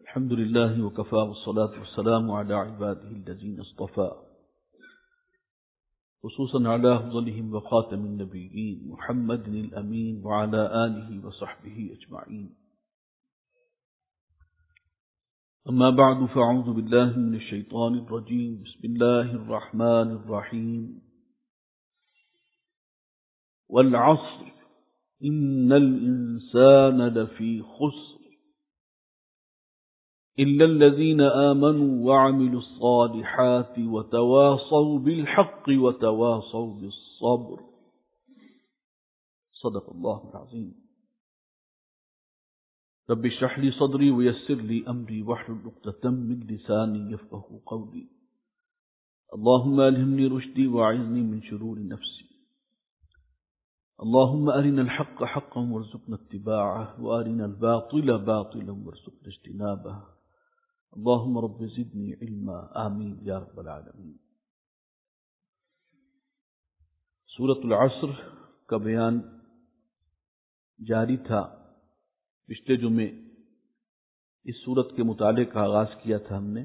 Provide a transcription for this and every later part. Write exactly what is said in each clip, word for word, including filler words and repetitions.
الحمد لله وكفى والصلاة والسلام على عباده الذين اصطفى خصوصا على أفضلهم وخاتم النبيين محمد الأمين وعلى آله وصحبه أجمعين. أما بعد فأعوذ بالله من الشيطان الرجيم. بسم الله الرحمن الرحيم. والعصر إن الإنسان لفي خسر إلا الذين آمنوا وعملوا الصالحات وتواصوا بالحق وتواصوا بالصبر. صدق الله العظيم. رب اشرح لي صدري ويسر لي أمري واحلل عقدة من لساني يفقهوا قولي. اللهم ألهمني رشدي وأعذني من شرور نفسي. اللهم أرنا الحق حقا وارزقنا اتباعه وأرنا الباطل باطلا وارزقنا اجتنابه. اللهم رب زدني علما. آمین یا رب العالمین. سورۃ العصر کا بیان جاری تھا. پچھلے جمعے اس سورت کے مطالعے کا آغاز کیا تھا ہم نے.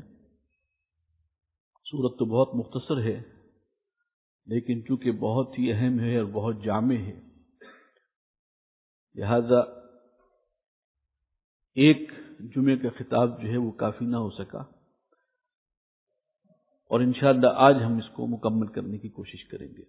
سورت تو بہت مختصر ہے لیکن چونکہ بہت ہی اہم ہے اور بہت جامع ہے، لہذا ایک جمعے کا خطاب جو ہے وہ کافی نہ ہو سکا، اور انشاءاللہ آج ہم اس کو مکمل کرنے کی کوشش کریں گے.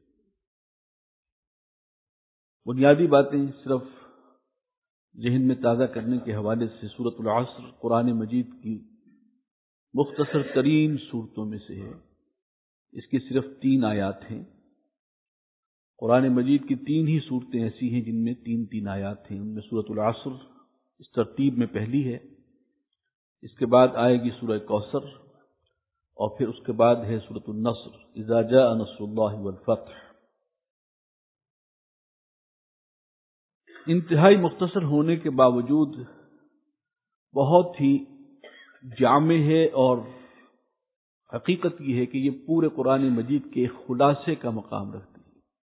بنیادی باتیں صرف ذہن میں تازہ کرنے کے حوالے سے سورۃ العصر قرآن مجید کی مختصر ترین صورتوں میں سے ہے. اس کی صرف تین آیات ہیں. قرآن مجید کی تین ہی صورتیں ایسی ہیں جن میں تین تین آیات ہیں. ان میں سورۃ العصر اس ترتیب میں پہلی ہے، اس کے بعد آئے گی سورہ کوثر، اور پھر اس کے بعد ہے سورۃ النصر اذا جاء نصر اللہ والفتح. انتہائی مختصر ہونے کے باوجود بہت ہی جامع ہے، اور حقیقت یہ ہے کہ یہ پورے قرآن مجید کے ایک خلاصے کا مقام رکھتی ہے.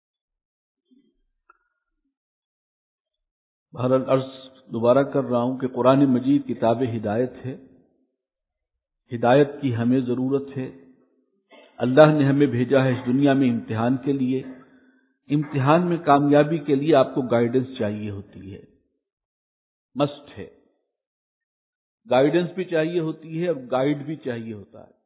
بہرحال عرض دوبارہ کر رہا ہوں کہ قرآن مجید کتاب ہدایت ہے. ہدایت کی ہمیں ضرورت ہے. اللہ نے ہمیں بھیجا ہے اس دنیا میں امتحان کے لیے. امتحان میں کامیابی کے لیے آپ کو گائیڈنس چاہیے ہوتی ہے، مسٹ ہے. گائیڈنس بھی چاہیے ہوتی ہے اور گائیڈ بھی چاہیے ہوتا ہے.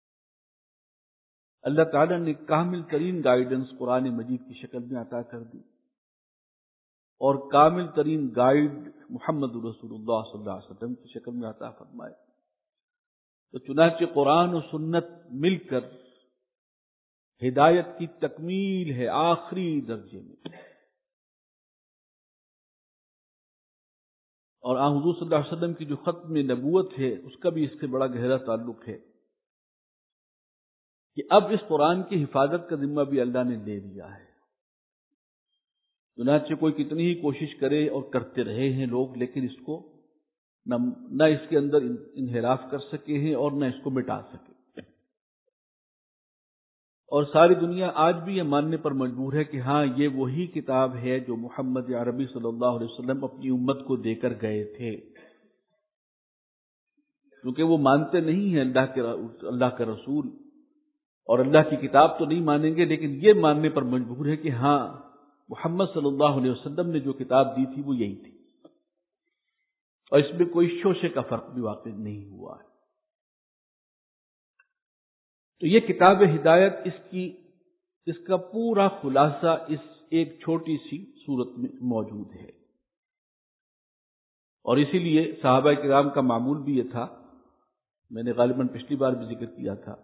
اللہ تعالیٰ نے کامل ترین گائیڈنس قرآن مجید کی شکل میں عطا کر دی، اور کامل ترین گائیڈ محمد رسول اللہ صلی اللہ علیہ وسلم کی شکل میں عطا فرمائے. تو چنانچہ قرآن و سنت مل کر ہدایت کی تکمیل ہے آخری درجے میں. اور آن حضور صلی اللہ علیہ وسلم کی جو ختم نبوت ہے اس کا بھی اس سے بڑا گہرا تعلق ہے کہ اب اس قرآن کی حفاظت کا ذمہ بھی اللہ نے لے لیا ہے. چنانچہ کوئی کتنی ہی کوشش کرے اور کرتے رہے ہیں لوگ، لیکن اس کو نہ, نہ اس کے اندر انحراف کر سکے ہیں اور نہ اس کو مٹا سکے. اور ساری دنیا آج بھی یہ ماننے پر مجبور ہے کہ ہاں یہ وہی کتاب ہے جو محمد عربی صلی اللہ علیہ وسلم اپنی امت کو دے کر گئے تھے. کیونکہ وہ مانتے نہیں ہیں اللہ کے اللہ کا رسول اور اللہ کی کتاب تو نہیں مانیں گے، لیکن یہ ماننے پر مجبور ہے کہ ہاں محمد صلی اللہ علیہ وسلم نے جو کتاب دی تھی وہ یہی تھی، اور اس میں کوئی شوشے کا فرق بھی واقع نہیں ہوا ہے. تو یہ کتاب ہدایت اس کی اس کا پورا خلاصہ اس ایک چھوٹی سی صورت میں موجود ہے. اور اسی لیے صحابہ کرام کا معمول بھی یہ تھا، میں نے غالباً پچھلی بار بھی ذکر کیا تھا،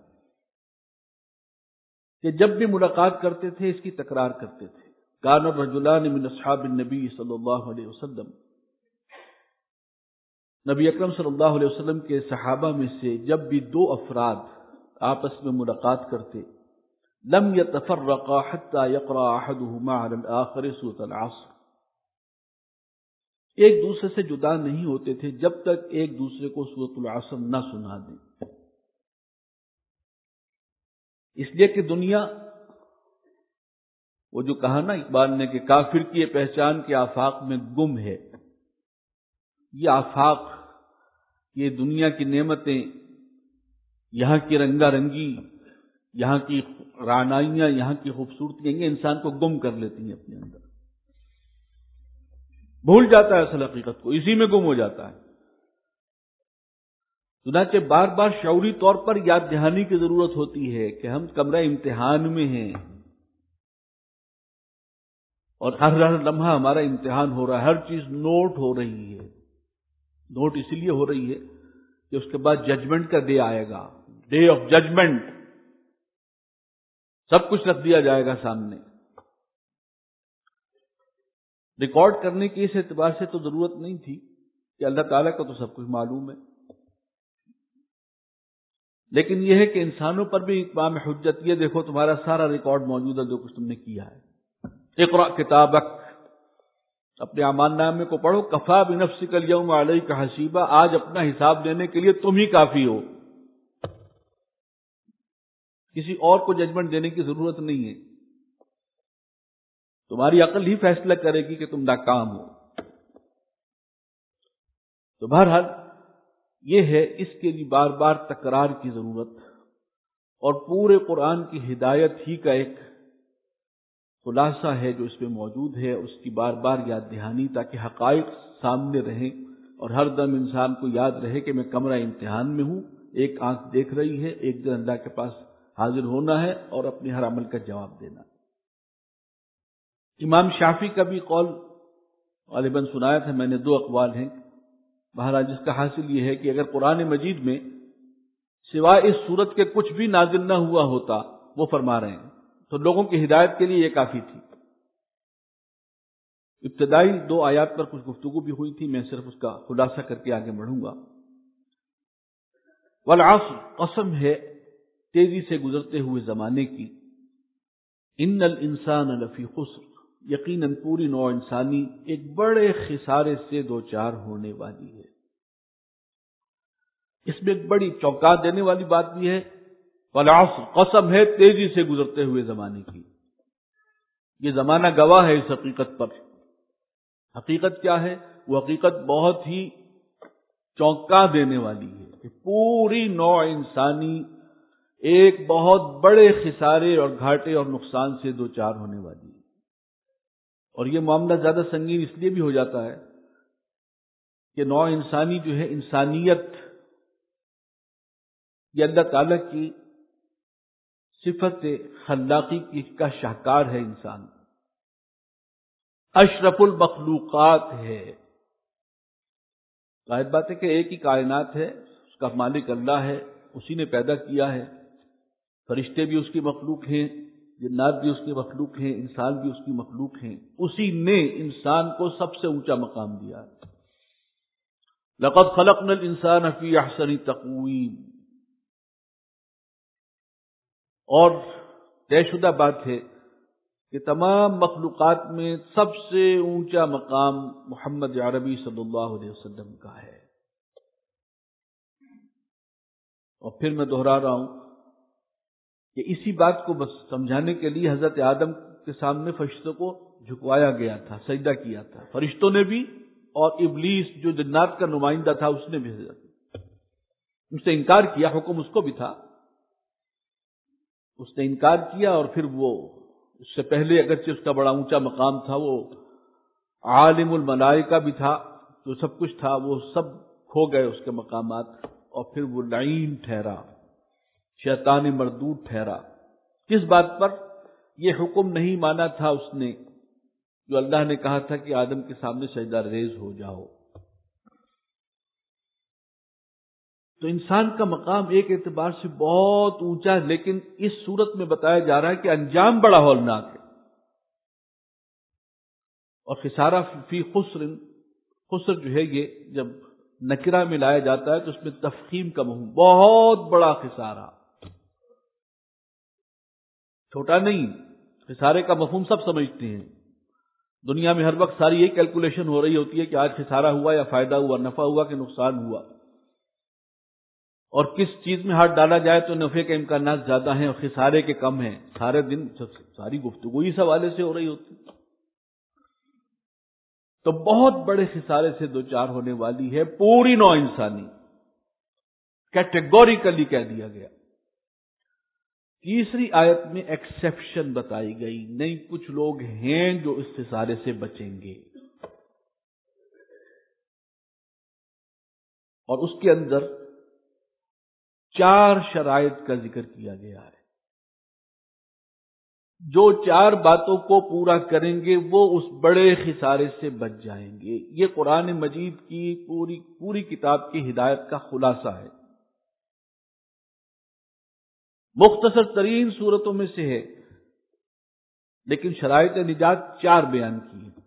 کہ جب بھی ملاقات کرتے تھے اس کی تکرار کرتے تھے. کان الرجلان من اصحاب النبی صلی اللہ علیہ وسلم، نبی اکرم صلی اللہ علیہ وسلم کے صحابہ میں سے جب بھی دو افراد آپس میں ملاقات کرتے، لم يتفرقا حتى يقرأ احدهما على الاخر سورۃ العصر، ایک دوسرے سے جدا نہیں ہوتے تھے جب تک ایک دوسرے کو سورۃ العصر نہ سنا دیں. اس لیے کہ دنیا، وہ جو کہا نا اقبال نے کہ کافر کی یہ پہچان کے آفاق میں گم ہے، یہ آفاق یہ دنیا کی نعمتیں، یہاں کی رنگا رنگی، یہاں کی رعنائیاں، یہاں کی خوبصورتیاں، یہ انسان کو گم کر لیتی ہیں اپنے اندر، بھول جاتا ہے اصل حقیقت کو، اسی میں گم ہو جاتا ہے۔ چنانچہ بار بار شعوری طور پر یاد دہانی کی ضرورت ہوتی ہے کہ ہم کمرہ امتحان میں ہیں، اور ہر ہر لمحہ ہمارا امتحان ہو رہا ہے، ہر چیز نوٹ ہو رہی ہے۔ نوٹ اس لیے ہو رہی ہے کہ اس کے بعد ججمنٹ کا ڈے آئے گا، ڈے آف ججمنٹ، سب کچھ رکھ دیا جائے گا سامنے۔ ریکارڈ کرنے کی اس اعتبار سے تو ضرورت نہیں تھی کہ اللہ تعالیٰ کو تو سب کچھ معلوم ہے، لیکن یہ ہے کہ انسانوں پر بھی اقامہ حجت، یہ دیکھو تمہارا سارا ریکارڈ موجود ہے جو کچھ تم نے کیا ہے۔ اقرأ کتابک، اپنے اعمال نامے کو پڑھو، کفا بنفسک الیوم علیک حسیبا، آج اپنا حساب لینے کے لیے تم ہی کافی ہو، کسی اور کو ججمنٹ دینے کی ضرورت نہیں ہے، تمہاری عقل ہی فیصلہ کرے گی کہ تم ناکام ہو۔ تو بہرحال یہ ہے، اس کے لیے بار بار تکرار کی ضرورت، اور پورے قرآن کی ہدایت ہی کا ایک خلاصہ ہے جو اس میں موجود ہے، اس کی بار بار یاد دہانی، تاکہ حقائق سامنے رہیں اور ہر دم انسان کو یاد رہے کہ میں کمرہ امتحان میں ہوں، ایک آنکھ دیکھ رہی ہے، ایک دن اللہ کے پاس حاضر ہونا ہے اور اپنے ہر عمل کا جواب دینا۔ امام شافعی کا بھی قول غالباً سنایا تھا میں نے، دو اقوال ہیں، بہرحال جس کا حاصل یہ ہے کہ اگر قرآن مجید میں سوائے اس صورت کے کچھ بھی نازل نہ ہوا ہوتا، وہ فرما رہے ہیں، تو لوگوں کی ہدایت کے لیے یہ کافی تھی۔ ابتدائی دو آیات پر کچھ گفتگو بھی ہوئی تھی، میں صرف اس کا خلاصہ کر کے آگے بڑھوں گا۔ والعصر، قسم ہے تیزی سے گزرتے ہوئے زمانے کی، ان الانسان لفی خسر، یقیناً پوری نوع انسانی ایک بڑے خسارے سے دوچار ہونے والی ہے۔ اس میں ایک بڑی چونکا دینے والی بات بھی ہے، والعصر، قسم ہے تیزی سے گزرتے ہوئے زمانے کی۔ یہ زمانہ گواہ ہے اس حقیقت پر۔ حقیقت کیا ہے؟ وہ حقیقت بہت ہی چونکا دینے والی ہے کہ پوری نوع انسانی ایک بہت بڑے خسارے اور گھاٹے اور نقصان سے دوچار ہونے والی ہے۔ اور یہ معاملہ زیادہ سنگین اس لیے بھی ہو جاتا ہے کہ نوع انسانی جو ہے، انسانیت، یہ اللہ تعالیٰ کی صفت خلاقی کی کا شاہکار ہے، انسان اشرف المخلوقات ہے۔ ظاہر بات ہے کہ ایک ہی کائنات ہے، اس کا مالک اللہ ہے، اسی نے پیدا کیا ہے، فرشتے بھی اس کی مخلوق ہیں، جنات بھی اس کی مخلوق ہیں، انسان بھی اس کی مخلوق ہیں، اسی نے انسان کو سب سے اونچا مقام دیا۔ لقد خلقنا الانسان فی احسن تقویم، اور طے شدہ بات ہے کہ تمام مخلوقات میں سب سے اونچا مقام محمد عربی صلی اللہ علیہ وسلم کا ہے۔ اور پھر میں دہرا رہا ہوں کہ اسی بات کو بس سمجھانے کے لیے حضرت آدم کے سامنے فرشتوں کو جھکوایا گیا تھا، سجدہ کیا تھا، فرشتوں نے بھی، اور ابلیس جو جنات کا نمائندہ تھا اس نے بھی سجدہ کیا، اس سے انکار کیا، حکم اس کو بھی تھا، اس نے انکار کیا، اور پھر وہ اس سے پہلے اگرچہ اس کا بڑا اونچا مقام تھا، وہ عالم الملائکہ بھی تھا، جو سب کچھ تھا، وہ سب کھو گئے اس کے مقامات، اور پھر وہ لعین ٹھہرا، شیطان مردود ٹھہرا۔ کس بات پر؟ یہ حکم نہیں مانا تھا اس نے جو اللہ نے کہا تھا کہ آدم کے سامنے سجدہ ریز ہو جاؤ۔ تو انسان کا مقام ایک اعتبار سے بہت اونچا ہے، لیکن اس صورت میں بتایا جا رہا ہے کہ انجام بڑا ہولناک ہے۔ اور خسارہ فی خسر، خسر جو ہے یہ جب نکرہ میں لایا جاتا ہے تو اس میں تفخیم کا مفہوم، بہت بڑا خسارہ، چھوٹا نہیں۔ خسارے کا مفہوم سب سمجھتے ہیں، دنیا میں ہر وقت ساری یہ کیلکولیشن ہو رہی ہوتی ہے کہ آج خسارہ ہوا یا فائدہ ہوا، نفع ہوا کہ نقصان ہوا، اور کس چیز میں ہاتھ ڈالا جائے تو نفع کے امکانات زیادہ ہیں اور خسارے کے کم ہیں۔ سارے دن ساری گفتگو اس حوالے سے ہو رہی ہوتی، تو بہت بڑے خسارے سے دوچار ہونے والی ہے پوری نوع انسانی۔ کیٹیگوریکلی کہہ دیا گیا۔ تیسری آیت میں ایکسیپشن بتائی گئی، نہیں کچھ لوگ ہیں جو اس خسارے سے بچیں گے، اور اس کے اندر چار شرائط کا ذکر کیا گیا ہے۔ جو چار باتوں کو پورا کریں گے وہ اس بڑے خسارے سے بچ جائیں گے۔ یہ قرآن مجید کی پوری پوری کتاب کی ہدایت کا خلاصہ ہے، مختصر ترین صورتوں میں سے ہے، لیکن شرائط نجات چار بیان کی ہیں۔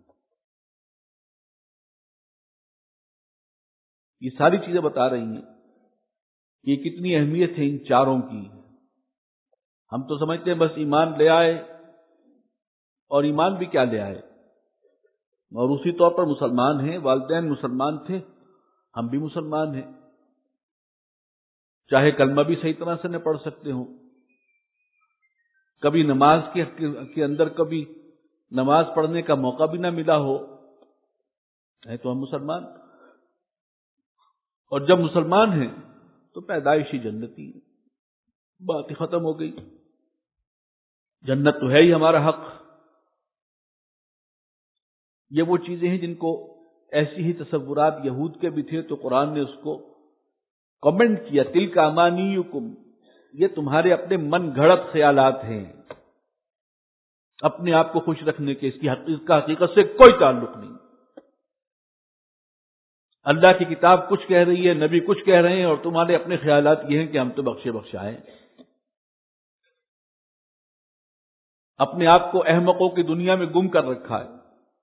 یہ ساری چیزیں بتا رہی ہیں کہ یہ کتنی اہمیت ہے ان چاروں کی۔ ہم تو سمجھتے ہیں بس ایمان لے آئے، اور ایمان بھی کیا لے آئے، اور اسی طور پر مسلمان ہیں، والدین مسلمان تھے، ہم بھی مسلمان ہیں، چاہے کلمہ بھی صحیح طرح سے نہ پڑھ سکتے ہوں، کبھی نماز کے اندر کبھی نماز پڑھنے کا موقع بھی نہ ملا ہو، ہے تو ہم مسلمان، اور جب مسلمان ہیں تو پیدائشی جنتی، بات ہی ختم ہو گئی، جنت تو ہے ہی ہمارا حق۔ یہ وہ چیزیں ہیں جن کو ایسی ہی تصورات یہود کے بھی تھے، تو قرآن نے اس کو کمنٹ کیا، تلک امانیکم، یہ تمہارے اپنے من گھڑت خیالات ہیں، اپنے آپ کو خوش رکھنے کے، اس کی حقیقت کا حقیقت سے کوئی تعلق نہیں۔ اللہ کی کتاب کچھ کہہ رہی ہے، نبی کچھ کہہ رہے ہیں، اور تمہارے اپنے خیالات یہ ہیں کہ ہم تو بخشے بخشائے، اپنے آپ کو احمقوں کی دنیا میں گم کر رکھا ہے۔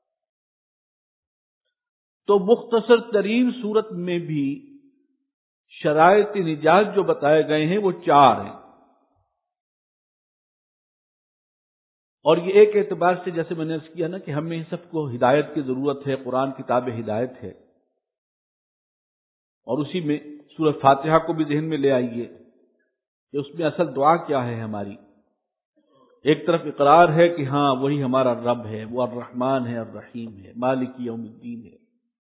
تو مختصر ترین صورت میں بھی شرائط نجات جو بتائے گئے ہیں وہ چار ہیں، اور یہ ایک اعتبار سے جیسے میں نے عرض کیا نا کہ ہمیں سب کو ہدایت کی ضرورت ہے، قرآن کتاب ہدایت ہے، اور اسی میں سورہ فاتحہ کو بھی ذہن میں لے آئیے کہ اس میں اصل دعا کیا ہے ہماری۔ ایک طرف اقرار ہے کہ ہاں وہی ہمارا رب ہے، وہ الرحمن ہے، الرحیم ہے، مالک یوم الدین ہے،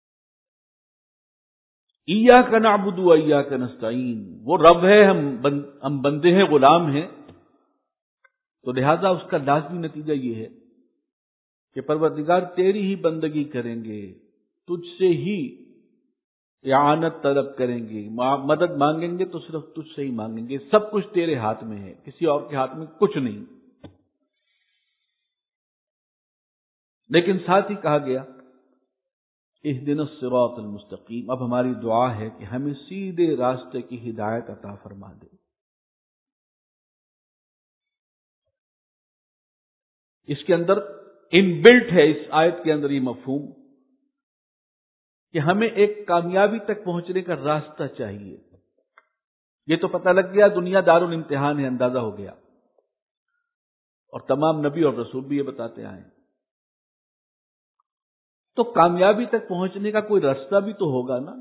ایاک نعبد و ایاک نستعین، وہ رب ہے، ہم بند ہم بندے ہیں، غلام ہیں، تو لہذا اس کا لازمی نتیجہ یہ ہے کہ پروردگار تیری ہی بندگی کریں گے، تجھ سے ہی اعانت طلب کریں گے، مدد مانگیں گے تو صرف تجھ سے ہی مانگیں گے، سب کچھ تیرے ہاتھ میں ہے، کسی اور کے ہاتھ میں کچھ نہیں۔ لیکن ساتھ ہی کہا گیا اہدنا الصراط المستقیم، اب ہماری دعا ہے کہ ہمیں سیدھے راستے کی ہدایت عطا فرما دے۔ اس کے اندر ان بلٹ ہے، اس آیت کے اندر یہ مفہوم کہ ہمیں ایک کامیابی تک پہنچنے کا راستہ چاہیے۔ یہ تو پتہ لگ گیا دنیا دار الامتحان ہے، اندازہ ہو گیا، اور تمام نبی اور رسول بھی یہ بتاتے آئے ہیں، تو کامیابی تک پہنچنے کا کوئی راستہ بھی تو ہوگا نا،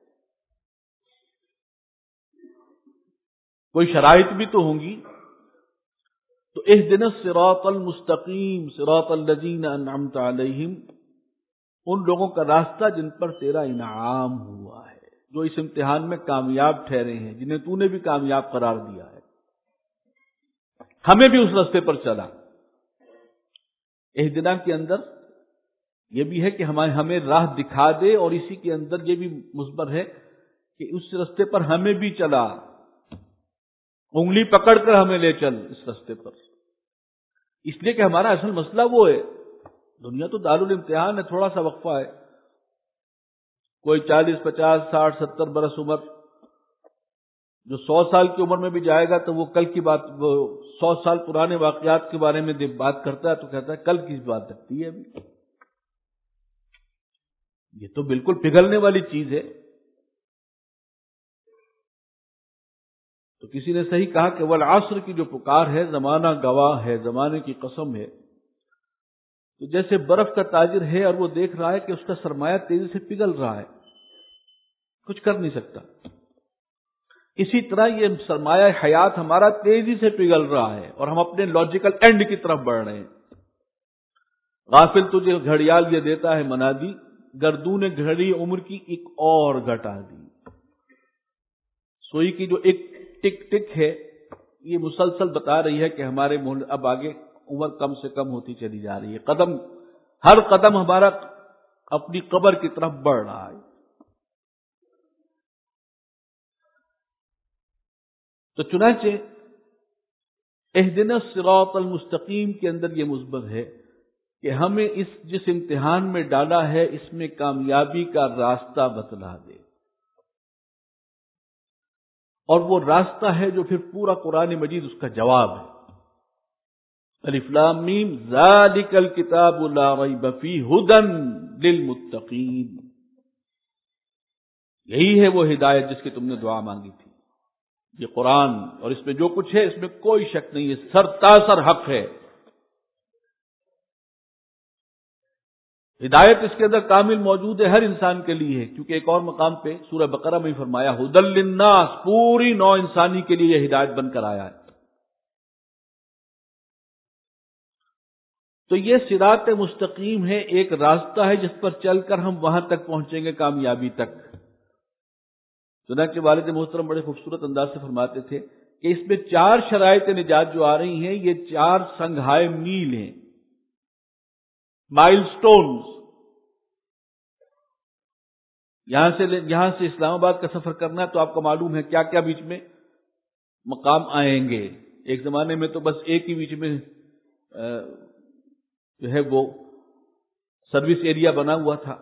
کوئی شرائط بھی تو ہوں گی۔ تو اہدنا الصراط المستقیم صراط الذین انعمت علیہم، ان لوگوں کا راستہ جن پر تیرا انعام ہوا ہے، جو اس امتحان میں کامیاب ٹھہرے ہیں، جنہیں تو نے بھی کامیاب قرار دیا ہے، ہمیں بھی اس راستے پر چلا۔ اہدنا کے اندر یہ بھی ہے کہ ہمیں ہمیں راہ دکھا دے، اور اسی کے اندر یہ بھی مثبت ہے کہ اس راستے پر ہمیں بھی چلا، انگلی پکڑ کر ہمیں لے چل اس راستے پر، اس لیے کہ ہمارا اصل مسئلہ وہ ہے۔ دنیا تو دارالامتحان ہے، تھوڑا سا وقفہ ہے، کوئی چالیس پچاس ساٹھ ستر برس عمر، جو سو سال کی عمر میں بھی جائے گا تو وہ کل کی بات، وہ سو سال پرانے واقعات کے بارے میں بات کرتا ہے تو کہتا ہے کل کی بات لگتی ہے ابھی، یہ تو بالکل پگھلنے والی چیز ہے۔ تو کسی نے صحیح کہا کہ والعصر کی جو پکار ہے، زمانہ گواہ ہے، زمانے کی قسم ہے، تو جیسے برف کا تاجر ہے اور وہ دیکھ رہا ہے کہ اس کا سرمایہ تیزی سے پگھل رہا ہے، کچھ کر نہیں سکتا، اسی طرح یہ سرمایہ حیات ہمارا تیزی سے پگھل رہا ہے اور ہم اپنے لاجیکل اینڈ کی طرف بڑھ رہے ہیں۔ غافل تجھے گھڑیال یہ دیتا ہے منادی، گردون گھڑی عمر کی ایک اور گھٹا دی۔ سوئی کی جو ایک ٹک ٹک ہے یہ مسلسل بتا رہی ہے کہ ہمارے ملک اب آگے عمر کم سے کم ہوتی چلی جا رہی ہے، قدم ہر قدم ہمارا اپنی قبر کی طرف بڑھ رہا ہے۔ تو چنانچہ اہدنا الصراط المستقیم کے اندر یہ مثبت ہے کہ ہمیں اس جس امتحان میں ڈالا ہے اس میں کامیابی کا راستہ بتلا دے، اور وہ راستہ ہے جو پھر پورا قرآن مجید اس کا جواب ہے۔ الف لام میم ذالک الکتاب لا ریب فیہ ھدی للمتقین، یہی ہے وہ ہدایت جس کی تم نے دعا مانگی تھی۔ یہ قرآن اور اس میں جو کچھ ہے اس میں کوئی شک نہیں ہے، سرتاسر حق ہے۔ ہدایت اس کے اندر کامل موجود ہے، ہر انسان کے لیے ہے، کیونکہ ایک اور مقام پہ سورہ بقرہ میں فرمایا ھدی للناس، پوری نوع انسانی کے لیے یہ ہدایت بن کر آیا ہے۔ تو یہ صراط مستقیم ہے، ایک راستہ ہے جس پر چل کر ہم وہاں تک پہنچیں گے کامیابی تک۔ چنانچہ والد محترم بڑے خوبصورت انداز سے فرماتے تھے کہ اس میں چار شرائط نجات جو آ رہی ہیں یہ چار سنگھائے میل ہیں، مائل سٹونز۔ یہاں سے یہاں سے اسلام آباد کا سفر کرنا ہے تو آپ کو معلوم ہے کیا کیا بیچ میں مقام آئیں گے۔ ایک زمانے میں تو بس ایک ہی بیچ میں جو ہے وہ سروس ایریا بنا ہوا تھا،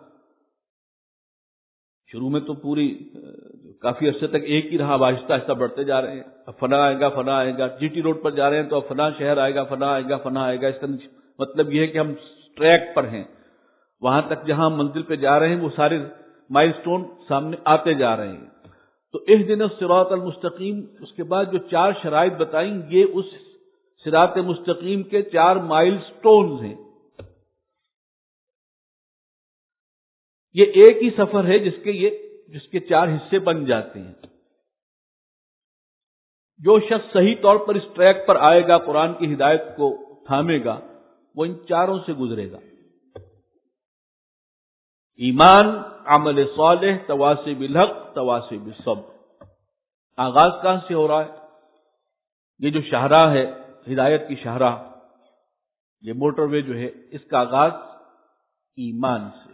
شروع میں تو پوری کافی عرصے تک ایک ہی رہا، آہستہ آہستہ بڑھتے جا رہے ہیں، اب فلاں آئے گا فلاں آئے گا، جی ٹی روڈ پر جا رہے ہیں تو اب فلاں شہر آئے گا فلاں آئے گا فلاں آئے گا۔ اس کا مطلب یہ ہے کہ ہم ٹریک پر ہیں، وہاں تک جہاں منزل پہ جا رہے ہیں وہ سارے مائل سٹون سامنے آتے جا رہے ہیں۔ تو اہدنا الصراط المستقیم، اس کے بعد جو چار شرائط بتائیں یہ اس صراط مستقیم کے چار مائل سٹونز ہیں۔ یہ ایک ہی سفر ہے جس کے یہ جس کے چار حصے بن جاتے ہیں۔ جو شخص صحیح طور پر اس ٹریک پر آئے گا، قرآن کی ہدایت کو تھامے گا، وہ ان چاروں سے گزرے گا: ایمان، عمل صالح، تواصی بالحق، تواصی بالصبر۔ آغاز کہاں سے ہو رہا ہے؟ یہ جو شاہراہ ہے، ہدایت کی شاہراہ، یہ موٹر وے جو ہے، اس کا آغاز ایمان سے۔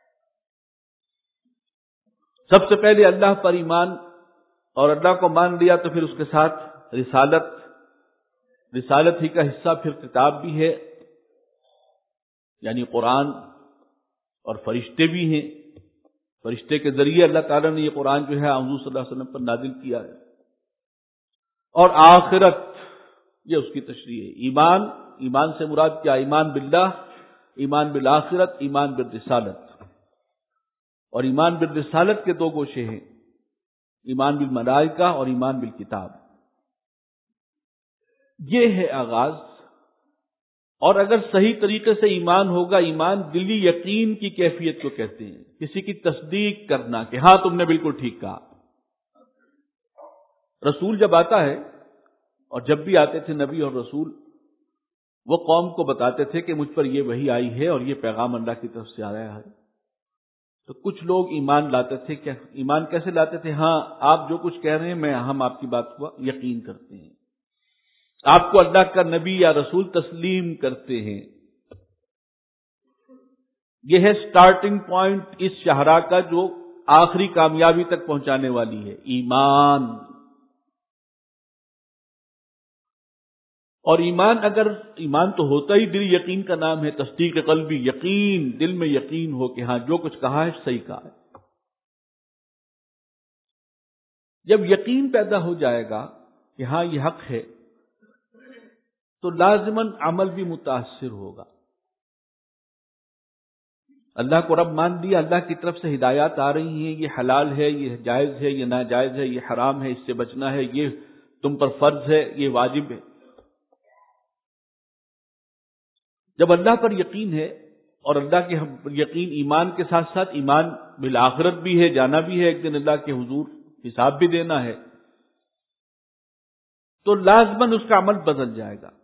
سب سے پہلے اللہ پر ایمان، اور اللہ کو مان لیا تو پھر اس کے ساتھ رسالت، رسالت ہی کا حصہ پھر کتاب بھی ہے، یعنی قرآن، اور فرشتے بھی ہیں۔ فرشتے کے ذریعے اللہ تعالیٰ نے یہ قرآن جو ہے حضور صلی اللہ علیہ وسلم پر نازل کیا ہے، اور آخرت، یہ اس کی تشریح ہے۔ ایمان، ایمان سے مراد کیا؟ ایمان باللہ، ایمان بالآخرت، ایمان بالرسالت۔ اور ایمان بالرسالت کے دو گوشے ہیں، ایمان بالملائکہ اور ایمان بالکتاب۔ یہ ہے آغاز۔ اور اگر صحیح طریقے سے ایمان ہوگا، ایمان دلی یقین کی کیفیت کو کہتے ہیں، کسی کی تصدیق کرنا کہ ہاں تم نے بالکل ٹھیک کہا۔ رسول جب آتا ہے، اور جب بھی آتے تھے نبی اور رسول، وہ قوم کو بتاتے تھے کہ مجھ پر یہ وحی آئی ہے اور یہ پیغام اللہ کی طرف سے آ رہا ہے۔ تو کچھ لوگ ایمان لاتے تھے، کیا ایمان کیسے لاتے تھے؟ ہاں آپ جو کچھ کہہ رہے ہیں میں ہم آپ کی بات کو یقین کرتے ہیں، آپ کو اللہ کا نبی یا رسول تسلیم کرتے ہیں۔ یہ ہے سٹارٹنگ پوائنٹ اس شاہراہ کا جو آخری کامیابی تک پہنچانے والی ہے، ایمان۔ اور ایمان، اگر ایمان تو ہوتا ہی دل یقین کا نام ہے، تصدیق قلبی، یقین، دل میں یقین ہو کہ ہاں جو کچھ کہا ہے صحیح کہا ہے۔ جب یقین پیدا ہو جائے گا کہ ہاں یہ حق ہے، تو لازماً عمل بھی متاثر ہوگا۔ اللہ کو رب مان لیا، اللہ کی طرف سے ہدایات آ رہی ہیں، یہ حلال ہے، یہ جائز ہے، یہ ناجائز ہے، یہ حرام ہے، اس سے بچنا ہے، یہ تم پر فرض ہے، یہ واجب ہے۔ جب اللہ پر یقین ہے، اور اللہ کے یقین ایمان کے ساتھ ساتھ ایمان بالآخرت بھی ہے، جانا بھی ہے ایک دن اللہ کے حضور، حساب بھی دینا ہے، تو لازماً اس کا عمل بدل جائے گا۔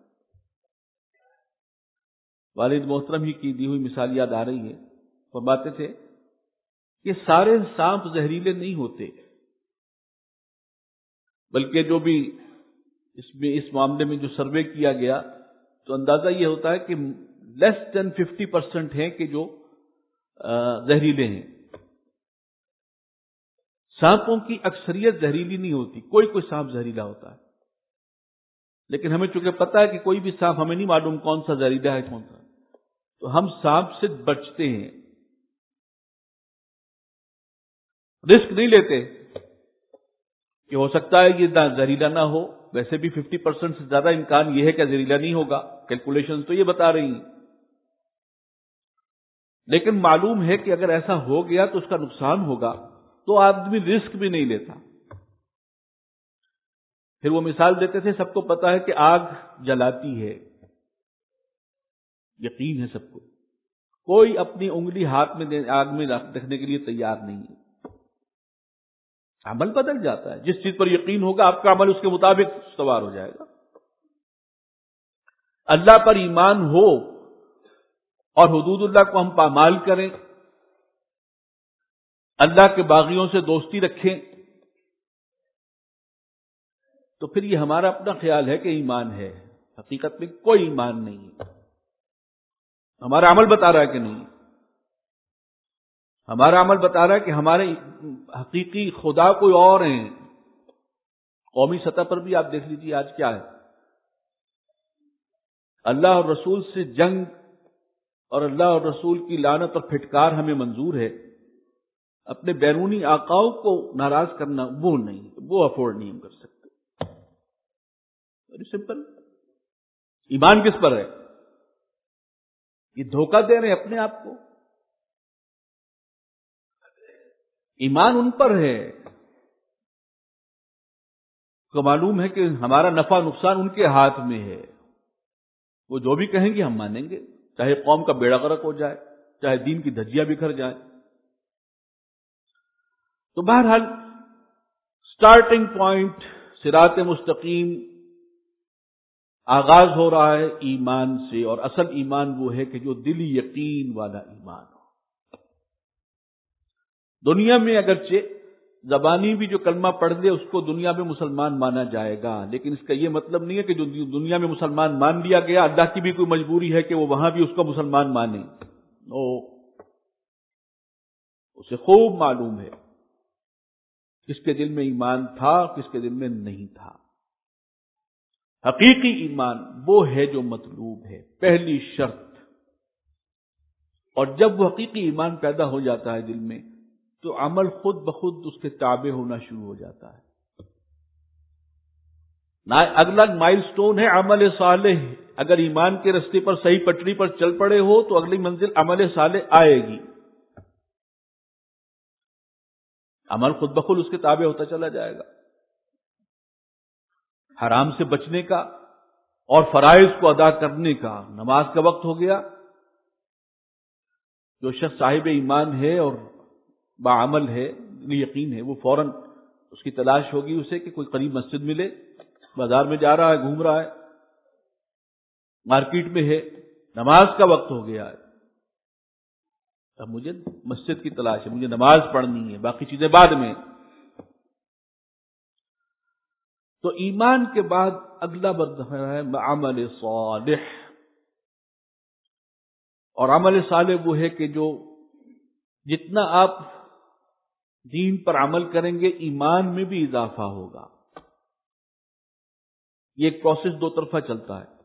والد محترم ہی کی دی ہوئی مثال یاد آ رہی ہے، فرماتے تھے کہ سارے سانپ زہریلے نہیں ہوتے، بلکہ جو بھی اس میں اس معاملے میں جو سروے کیا گیا تو اندازہ یہ ہوتا ہے کہ لیس دین ففٹی پرسینٹ ہیں کہ جو زہریلے ہیں. سانپوں کی اکثریت زہریلی نہیں ہوتی، کوئی کوئی سانپ زہریلا ہوتا ہے، لیکن ہمیں چونکہ پتہ ہے کہ کوئی بھی سانپ ہمیں نہیں معلوم کون سا زہریلا ہے کون سا، تو ہم سانپ سے بچتے ہیں، رسک نہیں لیتے کہ ہو سکتا ہے یہ زہریلا نہ ہو. ویسے بھی ففٹی پرسینٹ سے زیادہ امکان یہ ہے کہ زہریلا نہیں ہوگا، کیلکولیشن تو یہ بتا رہی ہیں. لیکن معلوم ہے کہ اگر ایسا ہو گیا تو اس کا نقصان ہوگا، تو آدمی رسک بھی نہیں لیتا. پھر وہ مثال دیتے تھے، سب کو پتا ہے کہ آگ جلاتی ہے، یقین ہے سب کو، کوئی اپنی انگلی ہاتھ میں آگ میں رکھنے کے لیے تیار نہیں ہے. عمل بدل جاتا ہے، جس چیز پر یقین ہوگا آپ کا عمل اس کے مطابق استوار ہو جائے گا. اللہ پر ایمان ہو اور حدود اللہ کو ہم پامال کریں، اللہ کے باغیوں سے دوستی رکھیں، تو پھر یہ ہمارا اپنا خیال ہے کہ ایمان ہے. حقیقت میں کوئی ایمان نہیں ہے. ہمارا عمل بتا رہا ہے کہ نہیں، ہمارا عمل بتا رہا ہے کہ ہمارے حقیقی خدا کوئی اور ہیں. قومی سطح پر بھی آپ دیکھ لیجیے آج کیا ہے، اللہ اور رسول سے جنگ اور اللہ اور رسول کی لعنت اور پھٹکار ہمیں منظور ہے، اپنے بیرونی آقاؤں کو ناراض کرنا وہ نہیں، وہ افورڈ نہیں ہم کر سکتے. Very simple. ایمان کس پر ہے؟ یہ دھوکہ دے رہے ہیں اپنے آپ کو. ایمان ان پر ہے کو معلوم ہے کہ ہمارا نفع نقصان ان کے ہاتھ میں ہے. وہ جو بھی کہیں گے ہم مانیں گے، چاہے قوم کا بیڑا غرق ہو جائے، چاہے دین کی دھجیاں بکھر جائیں. تو بہرحال سٹارٹنگ پوائنٹ صراط مستقیم آغاز ہو رہا ہے ایمان سے، اور اصل ایمان وہ ہے کہ جو دلی یقین والا ایمان ہو. دنیا میں اگرچہ زبانی بھی جو کلمہ پڑھ لے اس کو دنیا میں مسلمان مانا جائے گا، لیکن اس کا یہ مطلب نہیں ہے کہ جو دنیا میں مسلمان مان لیا گیا اللہ کی بھی کوئی مجبوری ہے کہ وہ وہاں بھی اس کو مسلمان مانے. نو، اسے خوب معلوم ہے کس کے دل میں ایمان تھا کس کے دل میں نہیں تھا. حقیقی ایمان وہ ہے جو مطلوب ہے، پہلی شرط. اور جب وہ حقیقی ایمان پیدا ہو جاتا ہے دل میں تو عمل خود بخود اس کے تابع ہونا شروع ہو جاتا ہے. اگلا مائل سٹون ہے عمل صالح. اگر ایمان کے رستے پر صحیح پٹری پر چل پڑے ہو تو اگلی منزل عمل صالح آئے گی. عمل خود بخود اس کے تابع ہوتا چلا جائے گا. حرام سے بچنے کا اور فرائض کو ادا کرنے کا. نماز کا وقت ہو گیا، جو شخص صاحب ایمان ہے اور باعمل ہے، یقین ہے، وہ فوراً اس کی تلاش ہوگی اسے کہ کوئی قریب مسجد ملے. بازار میں جا رہا ہے، گھوم رہا ہے، مارکیٹ میں ہے، نماز کا وقت ہو گیا ہے، اب مجھے مسجد کی تلاش ہے، مجھے نماز پڑھنی ہے، باقی چیزیں بعد میں. تو ایمان کے بعد اگلا مرحلہ ہے عمل صالح. اور عمل صالح وہ ہے کہ جو جتنا آپ دین پر عمل کریں گے ایمان میں بھی اضافہ ہوگا. یہ ایک پروسیس دو طرفہ چلتا ہے.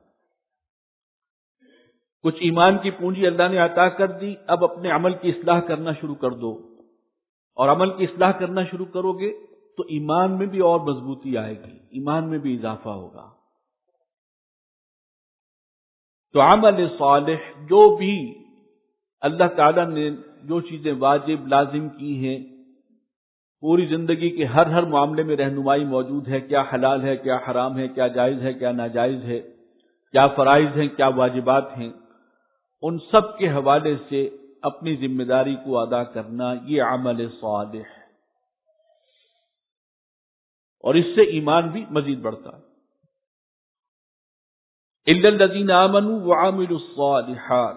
کچھ ایمان کی پونجی اللہ نے عطا کر دی، اب اپنے عمل کی اصلاح کرنا شروع کر دو، اور عمل کی اصلاح کرنا شروع کرو گے تو ایمان میں بھی اور مضبوطی آئے گی، ایمان میں بھی اضافہ ہوگا. تو عمل صالح جو بھی اللہ تعالیٰ نے جو چیزیں واجب لازم کی ہیں، پوری زندگی کے ہر ہر معاملے میں رہنمائی موجود ہے، کیا حلال ہے کیا حرام ہے، کیا جائز ہے کیا ناجائز ہے، کیا فرائض ہیں کیا واجبات ہیں، ان سب کے حوالے سے اپنی ذمہ داری کو ادا کرنا یہ عمل صالح ہے. اور اس سے ایمان بھی مزید بڑھتا ہے. الا الذين آمنوا وعملوا الصالحات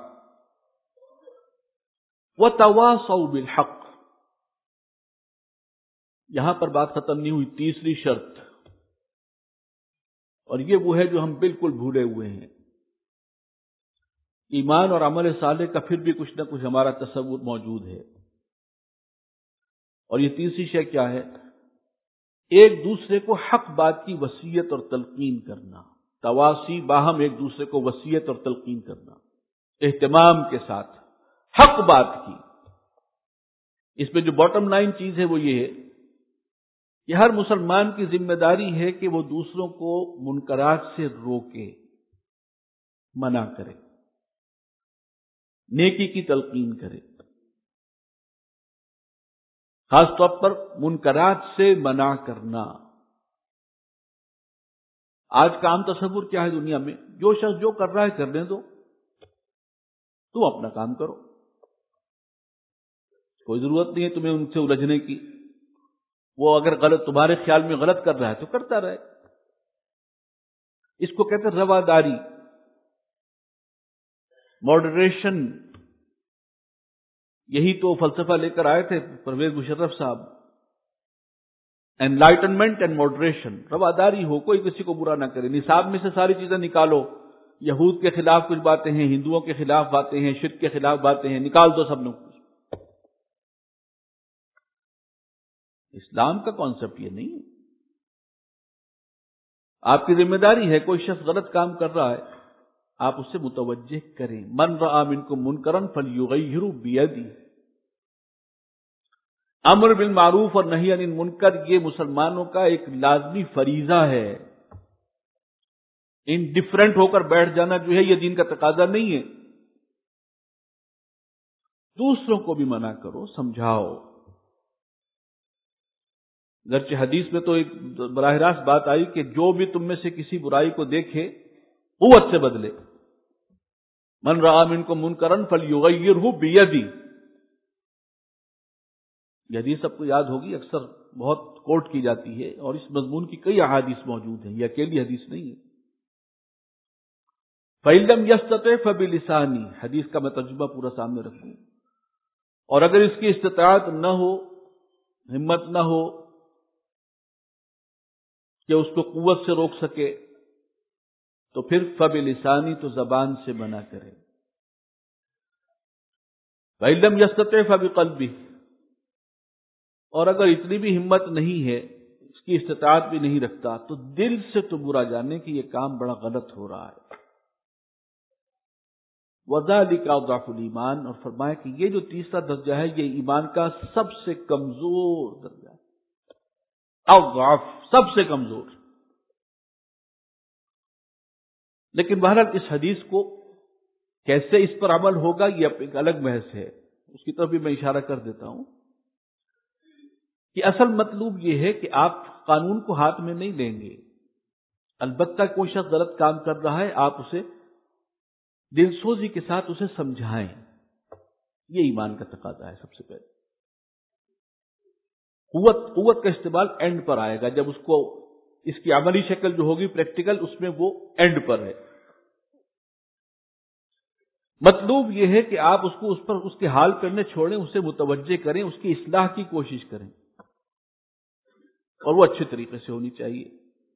وتواصوا بالحق. یہاں پر بات ختم نہیں ہوئی. تیسری شرط اور یہ وہ ہے جو ہم بالکل بھولے ہوئے ہیں. ایمان اور عمل صالح کا پھر بھی کچھ نہ کچھ ہمارا تصور موجود ہے. اور یہ تیسری شے کیا ہے؟ ایک دوسرے کو حق بات کی وصیت اور تلقین کرنا. تواصی باہم ایک دوسرے کو وصیت اور تلقین کرنا اہتمام کے ساتھ حق بات کی. اس میں جو باٹم لائن چیز ہے وہ یہ ہے کہ ہر مسلمان کی ذمہ داری ہے کہ وہ دوسروں کو منکرات سے روکے، منع کرے، نیکی کی تلقین کرے. خاص طور پر منکرات سے منع کرنا. آج کا عام تصور کیا ہے دنیا میں؟ جو شخص جو کر رہا ہے کرنے دو، تم اپنا کام کرو، کوئی ضرورت نہیں ہے تمہیں ان سے الجھنے کی. وہ اگر غلط تمہارے خیال میں غلط کر رہا ہے تو کرتا رہے. اس کو کہتے ہیں رواداری، ماڈریشن. یہی تو فلسفہ لے کر آئے تھے پرویز مشرف صاحب، انلائٹنمنٹ اینڈ ماڈریشن. رواداری ہو، کوئی کسی کو برا نہ کرے. نصاب میں سے ساری چیزیں نکالو. یہود کے خلاف کچھ باتیں ہیں، ہندوؤں کے خلاف باتیں ہیں، شرک کے خلاف باتیں ہیں، نکال دو سب لوگ. اسلام کا کانسیپٹ یہ نہیں ہے. آپ کی ذمہ داری ہے کوئی شخص غلط کام کر رہا ہے آپ اسے متوجہ کریں. من رأى منکم منکرا فلیغیرہ بیدہ. امر بالمعروف اور نہی عن المنکر یہ مسلمانوں کا ایک لازمی فریضہ ہے. انڈیفرنٹ ہو کر بیٹھ جانا جو ہے یہ دین کا تقاضا نہیں ہے. دوسروں کو بھی منع کرو، سمجھاؤ. گرچہ حدیث میں تو ایک براہ راست بات آئی کہ جو بھی تم میں سے کسی برائی کو دیکھے قوت سے بدلے. من رأى منکم منکرا فلیغیرہ بیدہ. یہ حدیث سب کو یاد ہوگی، اکثر بہت کوٹ کی جاتی ہے اور اس مضمون کی کئی احادیث موجود ہیں، یہ اکیلی حدیث نہیں ہے. فَإِن لَّمْ يَسْتَطِعْ فَبِلِسَانِهِ. حدیث کا میں ترجمہ پورا سامنے رکھوں. اور اگر اس کی استطاعت نہ ہو، ہمت نہ ہو کہ اس کو قوت سے روک سکے تو پھر فَبِلِسَانِهِ تو زبان سے منع کرے. فَإِن لَّمْ يَسْتَطِعْ فَبِقَلْبِهِ. اور اگر اتنی بھی ہمت نہیں ہے، اس کی استطاعت بھی نہیں رکھتا، تو دل سے تو برا جانے کہ یہ کام بڑا غلط ہو رہا ہے. وَذَلِكَ أَضْعَفُ الْإِيمَانِ. اور فرمایا کہ یہ جو تیسرا درجہ ہے یہ ایمان کا سب سے کمزور درجہ ہے. اضعف، سب سے کمزور. لیکن بہرحال اس حدیث کو کیسے اس پر عمل ہوگا یہ ایک الگ بحث ہے، اس کی طرف بھی میں اشارہ کر دیتا ہوں کہ اصل مطلوب یہ ہے کہ آپ قانون کو ہاتھ میں نہیں لیں گے. البتہ کوئی شخص غلط کام کر رہا ہے آپ اسے دل سوزی کے ساتھ اسے سمجھائیں. یہ ایمان کا تقاضا ہے. سب سے پہلے قوت قوت کا استعمال اینڈ پر آئے گا، جب اس کو اس کی عملی شکل جو ہوگی پریکٹیکل، اس میں وہ اینڈ پر ہے. مطلوب یہ ہے کہ آپ اس کو اس پر اس کے حال کرنے چھوڑیں، اسے متوجہ کریں، اس کی اصلاح کی کوشش کریں، اور وہ اچھے طریقے سے ہونی چاہیے.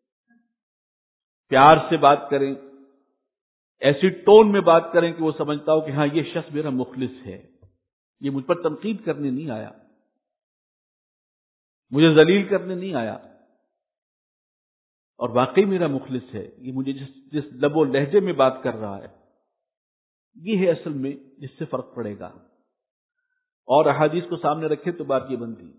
پیار سے بات کریں، ایسی ٹون میں بات کریں کہ وہ سمجھتا ہو کہ ہاں یہ شخص میرا مخلص ہے، یہ مجھ پر تنقید کرنے نہیں آیا، مجھے ذلیل کرنے نہیں آیا، اور واقعی میرا مخلص ہے. یہ مجھے جس جس لب و لہجے میں بات کر رہا ہے یہ ہے اصل میں جس سے فرق پڑے گا. اور احادیث کو سامنے رکھے تو بات یہ بنتی.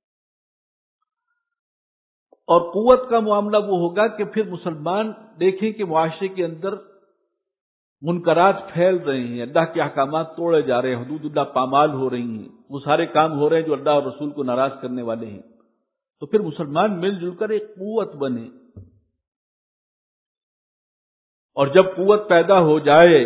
اور قوت کا معاملہ وہ ہوگا کہ پھر مسلمان دیکھیں کہ معاشرے کے اندر منکرات پھیل رہے ہیں، اللہ کے احکامات توڑے جا رہے ہیں، حدود اللہ پامال ہو رہی ہیں، وہ سارے کام ہو رہے ہیں جو اللہ اور رسول کو ناراض کرنے والے ہیں. تو پھر مسلمان مل جل کر ایک قوت بنے. اور جب قوت پیدا ہو جائے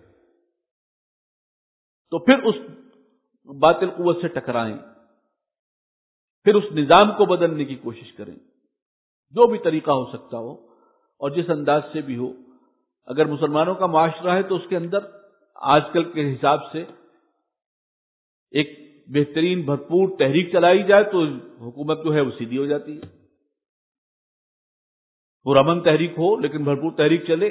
تو پھر اس باطل قوت سے ٹکرائیں، پھر اس نظام کو بدلنے کی کوشش کریں، جو بھی طریقہ ہو سکتا ہو اور جس انداز سے بھی ہو. اگر مسلمانوں کا معاشرہ ہے تو اس کے اندر آج کل کے حساب سے ایک بہترین بھرپور تحریک چلائی جائے تو حکومت جو ہے وہ سیدھی ہو جاتی ہے. پرامن تحریک ہو لیکن بھرپور تحریک چلے.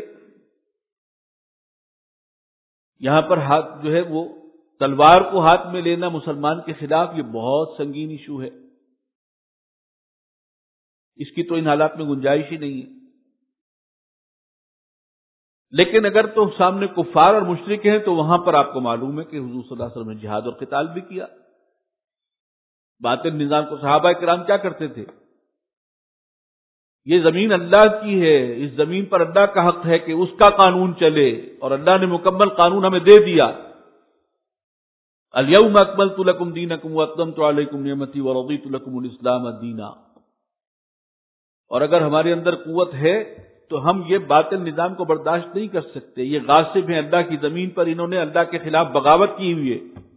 یہاں پر ہاتھ جو ہے وہ تلوار کو ہاتھ میں لینا مسلمان کے خلاف یہ بہت سنگین ایشو ہے. اس کی تو ان حالات میں گنجائش ہی نہیں ہے. لیکن اگر تو سامنے کفار اور مشرک ہیں تو وہاں پر آپ کو معلوم ہے کہ حضور صلی اللہ علیہ وسلم نے جہاد اور قتال بھی کیا. باطل نظام کو صحابہ کرام کیا کرتے تھے؟ یہ زمین اللہ کی ہے، اس زمین پر اللہ کا حق ہے کہ اس کا قانون چلے، اور اللہ نے مکمل قانون ہمیں دے دیا. الیوم اکملت لکم دینکم واتممت علیکم نعمتی ورضیت لکم الاسلام دینا. اور اگر ہمارے اندر قوت ہے تو ہم یہ باطل نظام کو برداشت نہیں کر سکتے. یہ غاصب ہیں اللہ کی زمین پر، انہوں نے اللہ کے خلاف بغاوت کی ہوئی ہے.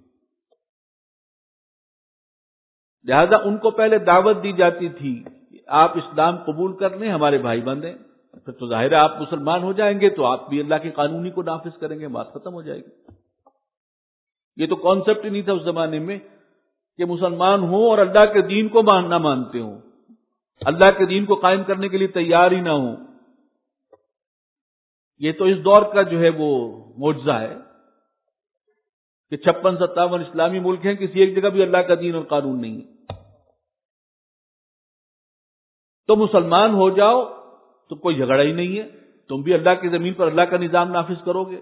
لہذا ان کو پہلے دعوت دی جاتی تھی کہ آپ اسلام قبول کر لیں، ہمارے بھائی بندیں. پھر تو ظاہر ہے آپ مسلمان ہو جائیں گے تو آپ بھی اللہ کے قانونی کو نافذ کریں گے، بات ختم ہو جائے گی. یہ تو کانسیپٹ ہی نہیں تھا اس زمانے میں کہ مسلمان ہوں اور اللہ کے دین کو نہ مانتے ہوں، اللہ کے دین کو قائم کرنے کے لیے تیار ہی نہ ہوں. یہ تو اس دور کا جو ہے وہ معجزہ ہے کہ چھپن ستاون اسلامی ملک ہیں، کسی ایک جگہ بھی اللہ کا دین اور قانون نہیں ہے. تو مسلمان ہو جاؤ تو کوئی جھگڑا ہی نہیں ہے، تم بھی اللہ کی زمین پر اللہ کا نظام نافذ کرو گے.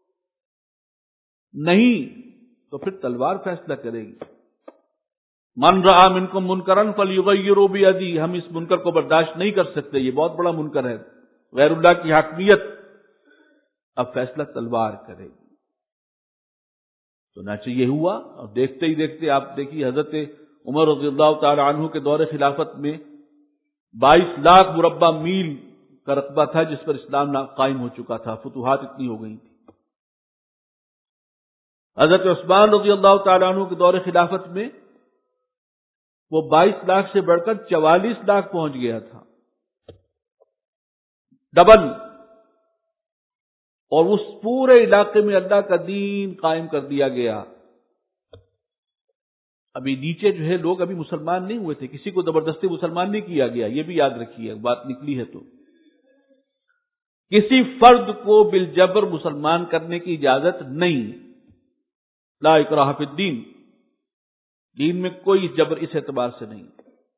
نہیں تو پھر تلوار فیصلہ کرے گی. من رأى منکم منکرا فلیغیروا بیدی. ہم اس منکر کو برداشت نہیں کر سکتے، یہ بہت بڑا منکر ہے، غیر اللہ کی حاکمیت. اب فیصلہ تلوار کرے گی. تو چنانچہ یہ ہوا، اور دیکھتے ہی دیکھتے آپ دیکھیے حضرت عمر رضی اللہ تعالی عنہ کے دور خلافت میں بائیس لاکھ مربع میل کا رقبہ تھا جس پر اسلام قائم ہو چکا تھا. فتوحات اتنی ہو گئی تھی. حضرت عثمان رضی اللہ تعالیٰ عنہ کے دور خلافت میں وہ بائیس لاکھ سے بڑھ کر چوالیس لاکھ پہنچ گیا تھا، ڈبل. اور اس پورے علاقے میں اللہ کا دین قائم کر دیا گیا. ابھی نیچے جو ہے لوگ ابھی مسلمان نہیں ہوئے تھے، کسی کو زبردستی مسلمان نہیں کیا گیا، یہ بھی یاد رکھیے بات نکلی ہے تو. کسی فرد کو بالجبر مسلمان کرنے کی اجازت نہیں. لا اکراہ فی الدین، دین میں کوئی جبر اس اعتبار سے نہیں.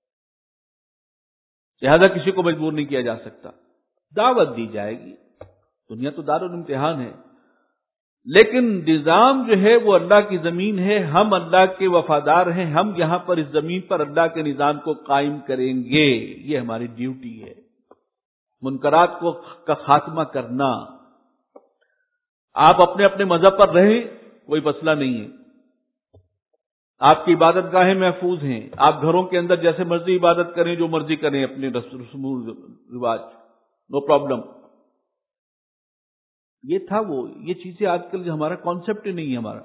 لہذا کسی کو مجبور نہیں کیا جا سکتا. دعوت دی جائے گی، دنیا تو دارالامتحان ہے، لیکن نظام جو ہے وہ اللہ کی زمین ہے، ہم اللہ کے وفادار ہیں، ہم یہاں پر اس زمین پر اللہ کے نظام کو قائم کریں گے. یہ ہماری ڈیوٹی ہے. منکرات کو کا خاتمہ کرنا. آپ اپنے اپنے مذہب پر رہیں، کوئی مسئلہ نہیں ہے، آپ کی عبادت گاہیں محفوظ ہیں، آپ گھروں کے اندر جیسے مرضی عبادت کریں، جو مرضی کریں، اپنے رسم و رواج، نو پرابلم. یہ تھا وہ یہ چیزیں آج کل جو ہمارا کانسیپٹ ہی نہیں ہے ہمارا.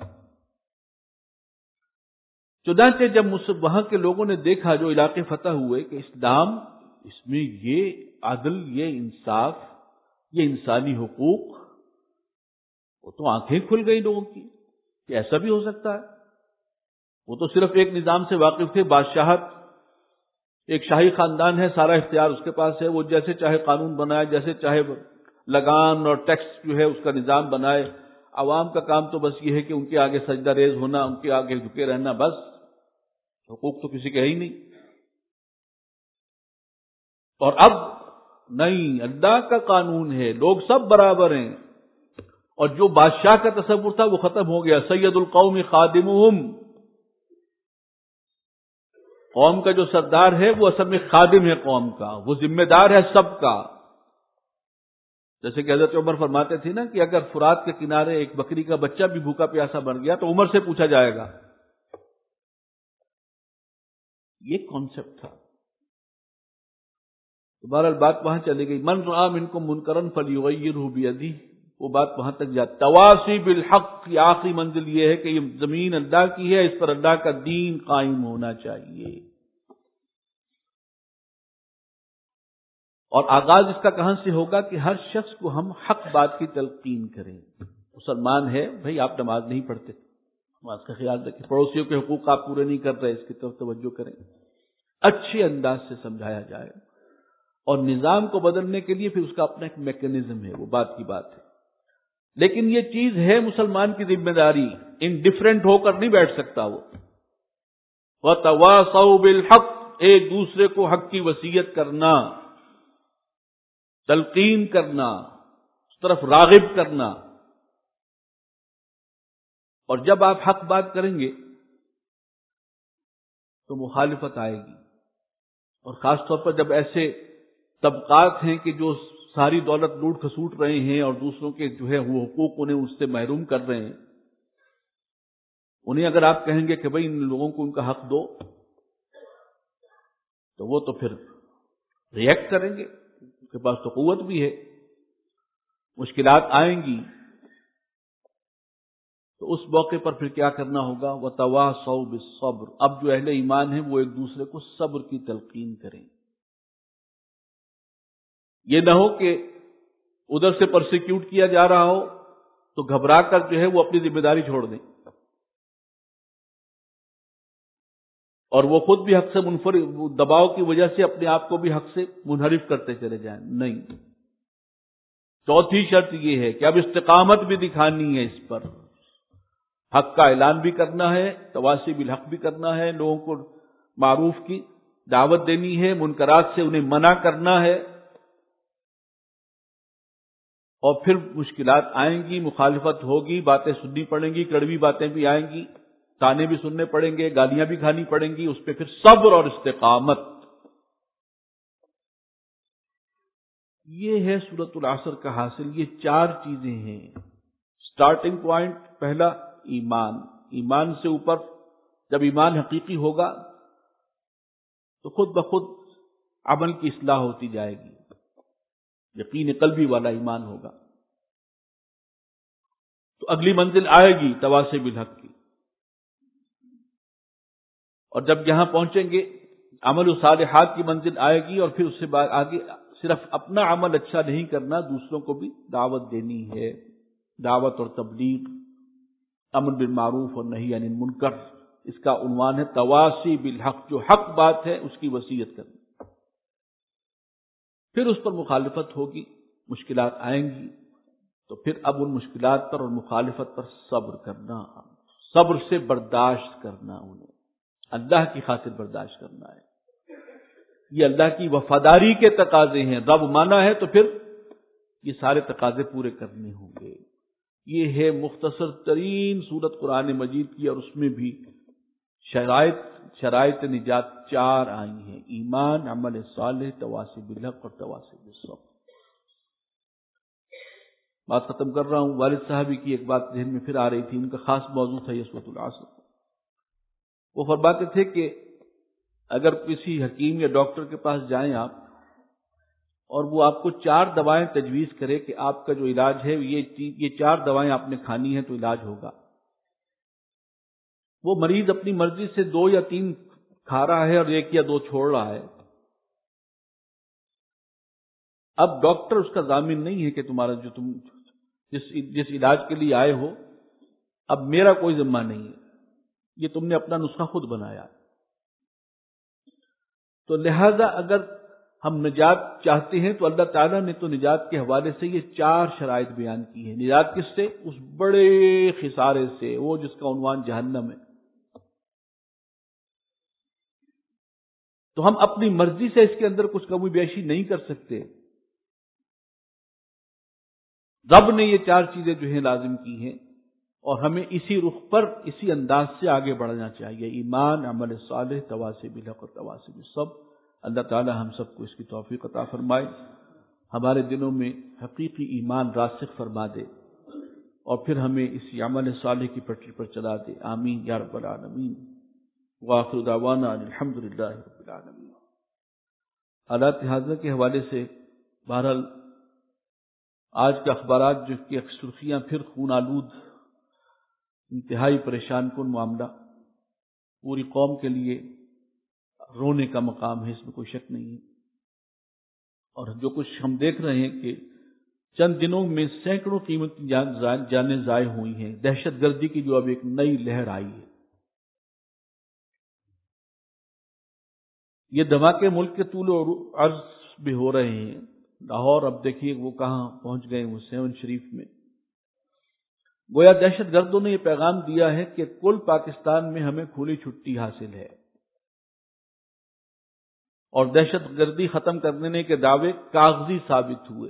چنانچہ جب وہاں کے لوگوں نے دیکھا، جو علاقے فتح ہوئے، کہ اسلام اس میں یہ عدل، یہ انصاف، یہ انسانی حقوق، وہ تو آنکھیں کھل گئی لوگوں کی کہ ایسا بھی ہو سکتا ہے. وہ تو صرف ایک نظام سے واقف تھے، بادشاہت، ایک شاہی خاندان ہے، سارا اختیار اس کے پاس ہے، وہ جیسے چاہے قانون بنائے، جیسے چاہے لگان اور ٹیکس جو ہے اس کا نظام بنائے. عوام کا کام تو بس یہ ہے کہ ان کے آگے سجدہ ریز ہونا، ان کے آگے جھکے رہنا، بس. حقوق تو کسی کے ہے ہی نہیں. اور اب نہیں، اللہ کا قانون ہے، لوگ سب برابر ہیں. اور جو بادشاہ کا تصور تھا وہ ختم ہو گیا. سید القوم خادمہم، قوم کا جو سردار ہے وہ اصل میں خادم ہے قوم کا، وہ ذمہ دار ہے سب کا. جیسے کہ حضرت عمر فرماتے تھے نا کہ اگر فرات کے کنارے ایک بکری کا بچہ بھی بھوکا پیاسا بن گیا تو عمر سے پوچھا جائے گا. یہ کانسیپٹ تھا. بہرحال بات وہاں چلی گئی. من رأى منکم منکرا فلیغیرہ بیدہ، وہ بات وہاں تک جاتی. تواصی بالحق کی آخری منزل یہ ہے کہ یہ زمین اللہ کی ہے، اس پر اللہ کا دین قائم ہونا چاہیے. اور آغاز اس کا کہاں سے ہوگا کہ ہر شخص کو ہم حق بات کی تلقین کریں. مسلمان ہے بھائی، آپ نماز نہیں پڑھتے، نماز کا خیال رکھیں. پڑوسیوں کے حقوق آپ پورے نہیں کر رہے، اس کی طرف توجہ کریں. اچھے انداز سے سمجھایا جائے. اور نظام کو بدلنے کے لیے پھر اس کا اپنا ایک میکینزم ہے، وہ بات کی بات ہے. لیکن یہ چیز ہے مسلمان کی ذمہ داری، انڈیفرنٹ ہو کر نہیں بیٹھ سکتا وہ. وَتَوَاصَوْا بِالْحَقِّ، ایک دوسرے کو حق کی وصیت کرنا، تلقین کرنا، اس طرف راغب کرنا. اور جب آپ حق بات کریں گے تو مخالفت آئے گی، اور خاص طور پر جب ایسے طبقات ہیں کہ جو ساری دولت لوٹ کھسوٹ رہے ہیں اور دوسروں کے جو ہے وہ حقوق انہیں اس سے محروم کر رہے ہیں، انہیں اگر آپ کہیں گے کہ بھئی ان لوگوں کو ان کا حق دو، تو وہ تو پھر ری ایکٹ کریں گے، ان کے پاس تو قوت بھی ہے. مشکلات آئیں گی تو اس موقع پر پھر کیا کرنا ہوگا؟ وَتَوَاصَوْا بِالصَّبْرِ. اب جو اہل ایمان ہیں وہ ایک دوسرے کو صبر کی تلقین کریں. یہ نہ ہو کہ ادھر سے پرسیکیوٹ کیا جا رہا ہو تو گھبرا کر جو ہے وہ اپنی ذمہ داری چھوڑ دیں اور وہ خود بھی حق سے منفرد، دباؤ کی وجہ سے اپنے آپ کو بھی حق سے منحرف کرتے چلے جائیں. نہیں. چوتھی شرط یہ ہے کہ اب استقامت بھی دکھانی ہے، اس پر حق کا اعلان بھی کرنا ہے، تواصی بالحق بھی کرنا ہے، لوگوں کو معروف کی دعوت دینی ہے، منکرات سے انہیں منع کرنا ہے. اور پھر مشکلات آئیں گی، مخالفت ہوگی، باتیں سننی پڑیں گی، کڑوی باتیں بھی آئیں گی، تانے بھی سننے پڑیں گے، گالیاں بھی کھانی پڑیں گی. اس پہ پھر صبر اور استقامت. یہ ہے سورۃ العصر کا حاصل. یہ چار چیزیں ہیں. سٹارٹنگ پوائنٹ پہلا ایمان. ایمان سے اوپر جب ایمان حقیقی ہوگا تو خود بخود عمل کی اصلاح ہوتی جائے گی. یقین قلبی والا ایمان ہوگا تو اگلی منزل آئے گی تواصی بالحق کی. اور جب یہاں پہنچیں گے عمل صالحات کی منزل آئے گی، اور پھر اس سے بعد آگے صرف اپنا عمل اچھا نہیں کرنا، دوسروں کو بھی دعوت دینی ہے. دعوت اور تبلیغ، امر بالمعروف اور نہی عن المنکر، اس کا عنوان ہے تواصی بالحق. جو حق بات ہے اس کی وصیت کرنا. پھر اس پر مخالفت ہوگی، مشکلات آئیں گی، تو پھر اب ان مشکلات پر اور مخالفت پر صبر کرنا، صبر سے برداشت کرنا، انہیں اللہ کی خاطر برداشت کرنا ہے. یہ اللہ کی وفاداری کے تقاضے ہیں. رب مانا ہے تو پھر یہ سارے تقاضے پورے کرنے ہوں گے. یہ ہے مختصر ترین سورت قرآن مجید کی، اور اس میں بھی شرائط شرائط نجات چار آئی ہیں: ایمان، عمل صالح، تواصی بالحق اور تواصی بالصبر. بات ختم کر رہا ہوں. والد صاحبی کی ایک بات ذہن میں پھر آ رہی تھی. ان کا خاص موضوع تھا یہ سورۃ العصر. وہ فرماتے تھے کہ اگر کسی حکیم یا ڈاکٹر کے پاس جائیں آپ، اور وہ آپ کو چار دوائیں تجویز کرے کہ آپ کا جو علاج ہے یہ یہ چار دوائیں آپ نے کھانی ہیں تو علاج ہوگا، وہ مریض اپنی مرضی سے دو یا تین کھا رہا ہے اور ایک یا دو چھوڑ رہا ہے. اب ڈاکٹر اس کا ضامن نہیں ہے کہ تمہارا جو تم جس جس علاج کے لیے آئے ہو، اب میرا کوئی ذمہ نہیں ہے، یہ تم نے اپنا نسخہ خود بنایا. تو لہذا اگر ہم نجات چاہتے ہیں تو اللہ تعالیٰ نے تو نجات کے حوالے سے یہ چار شرائط بیان کی ہیں. نجات کس سے؟ اس بڑے خسارے سے، وہ جس کا عنوان جہنم ہے. تو ہم اپنی مرضی سے اس کے اندر کچھ کمی بیشی نہیں کر سکتے. رب نے یہ چار چیزیں جو ہیں لازم کی ہیں، اور ہمیں اسی رخ پر اسی انداز سے آگے بڑھنا چاہیے. ایمان، عمل صالح، تواصی بالحق اور تواصی بالصبر. اللہ تعالی ہم سب کو اس کی توفیق عطا فرمائے، ہمارے دلوں میں حقیقی ایمان راسخ فرما دے، اور پھر ہمیں اسی عمل صالح کی پٹری پر چلا دے. آمین یا رب العالمین. وآخر دعوانا الحمد للہ رب العالمین. حالات حاضرہ کے حوالے سے بہرحال آج کے اخبارات جو کی سرخیاں پھر خون آلود، انتہائی پریشان کن معاملہ، پوری قوم کے لیے رونے کا مقام ہے، اس میں کوئی شک نہیں ہے. اور جو کچھ ہم دیکھ رہے ہیں کہ چند دنوں میں سینکڑوں قیمتی جانیں ضائع ہوئی ہیں. دہشت گردی کی جو اب ایک نئی لہر آئی ہے، یہ دھماکے ملک کے طول و عرض بھی ہو رہے ہیں. لاہور اب دیکھیے وہ کہاں پہنچ گئے، وہ سیون شریف میں. گویا دہشت گردوں نے یہ پیغام دیا ہے کہ کل پاکستان میں ہمیں کھلی چھٹی حاصل ہے، اور دہشت گردی ختم کرنے کے دعوے کاغذی ثابت ہوئے.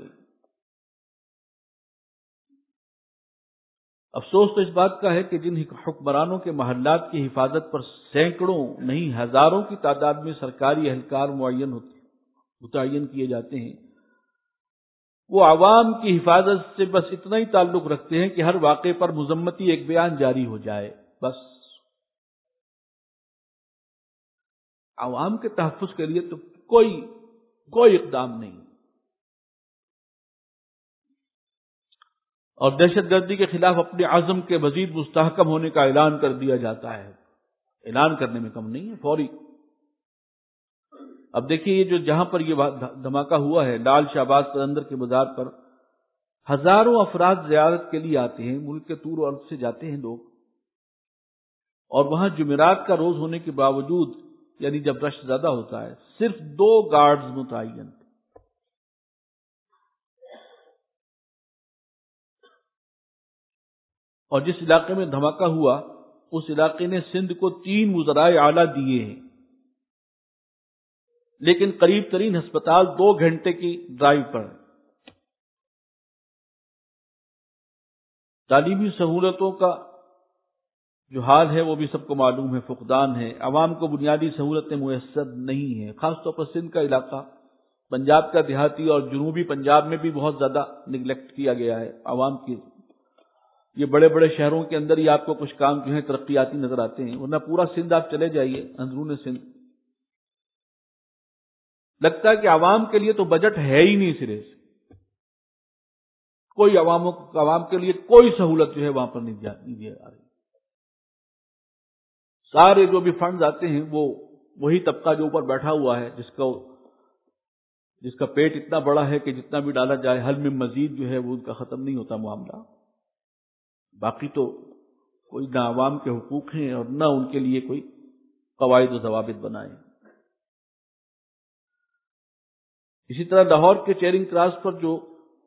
افسوس تو اس بات کا ہے کہ جن حکمرانوں کے محلات کی حفاظت پر سینکڑوں نہیں ہزاروں کی تعداد میں سرکاری اہلکار معین ہوتے متعین کیے جاتے ہیں، وہ عوام کی حفاظت سے بس اتنا ہی تعلق رکھتے ہیں کہ ہر واقعے پر مذمتی ایک بیان جاری ہو جائے. بس عوام کے تحفظ کے لیے تو کوئی کوئی اقدام نہیں. اور دہشت گردی کے خلاف اپنے عزم کے مزید مستحکم ہونے کا اعلان کر دیا جاتا ہے. اعلان کرنے میں کم نہیں ہے، فوری. اب دیکھیے یہ جو جہاں پر یہ دھماکہ ہوا ہے لال شہباز قلندر کے مزار پر، ہزاروں افراد زیارت کے لیے آتے ہیں، ملک کے طور و عرض سے جاتے ہیں لوگ، اور وہاں جمعرات کا روز ہونے کے باوجود یعنی جب رش زیادہ ہوتا ہے صرف دو گارڈز متعین. اور جس علاقے میں دھماکہ ہوا اس علاقے نے سندھ کو تین وزرائے اعلیٰ دیے ہیں، لیکن قریب ترین ہسپتال دو گھنٹے کی ڈرائیو پر. تعلیمی سہولتوں کا جو حال ہے وہ بھی سب کو معلوم ہے، فقدان ہے. عوام کو بنیادی سہولتیں میسر نہیں ہیں، خاص طور پر سندھ کا علاقہ، پنجاب کا دیہاتی اور جنوبی پنجاب میں بھی بہت زیادہ نگلیکٹ کیا گیا ہے عوام کی. یہ بڑے بڑے شہروں کے اندر ہی آپ کو کچھ کام جو ہیں ترقیاتی نظر آتے ہیں، ورنہ پورا سندھ آپ چلے جائیے، اندرون سندھ لگتا ہے کہ عوام کے لیے تو بجٹ ہے ہی نہیں. سرے سے کوئی عواموں عوام کے لیے کوئی سہولت جو ہے وہاں پر نہیں جا رہی. سارے جو بھی فنڈز آتے ہیں وہ وہی طبقہ جو اوپر بیٹھا ہوا ہے، جس کا جس کا پیٹ اتنا بڑا ہے کہ جتنا بھی ڈالا جائے حل میں مزید جو ہے وہ ان کا ختم نہیں ہوتا معاملہ. باقی تو کوئی نہ عوام کے حقوق ہیں اور نہ ان کے لیے کوئی قواعد و ضوابط بنائے. اسی طرح لاہور کے چیرنگ کراس پر جو